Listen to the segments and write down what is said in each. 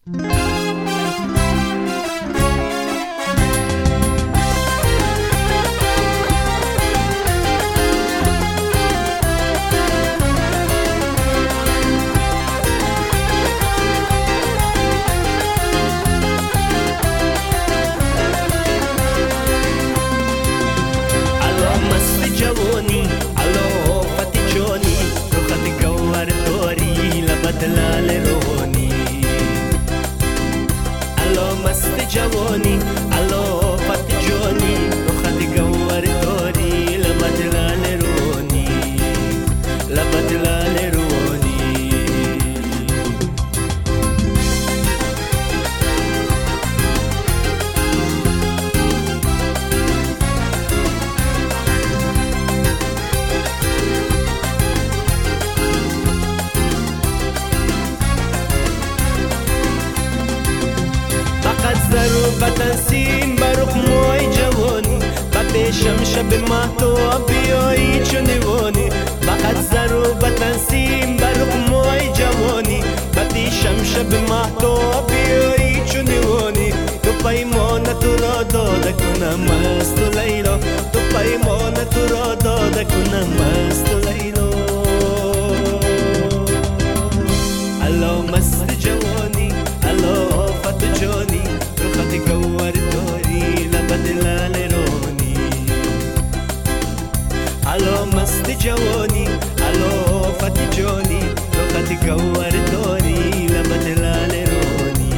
جوانی الو فت جونی رو خدی گوار داری لبدلال رونی لبدلال رونی بتنسیم برق موی جوانی بپیشم شب مهتاب بیایی چنوانی فقط زرو بتنسیم برق موی جوانی بپیشم شب مهتاب بیایی چنوانی تو پیمان تو را داده کنم مست و لیلا تو پیمان تو را داده کنم مست و لیلا الو مست جوانی الو فت جانی خدي قور دوري لبدلال روني الو مست جواني الو فت جوني خدي قور دوري لبدلال روني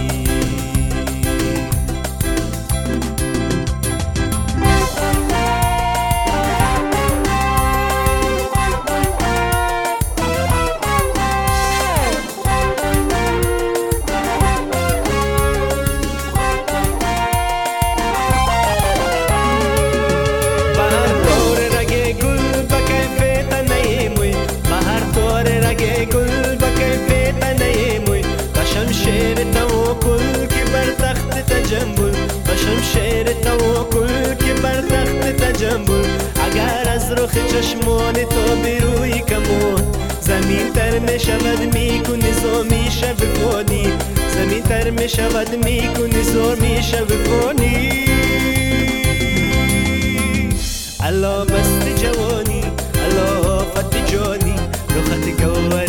شمشیر توکل که بر تخت تجمل و شمشیر توکل که بر تخت تجمل اگر از رخ چشمان تو بروی کمون زمین تر می شود می کنی زور می شود فانی زمین تر می شود می کنی زور می شود فانی الو مست جوانی الو فت جانی رو خط گوه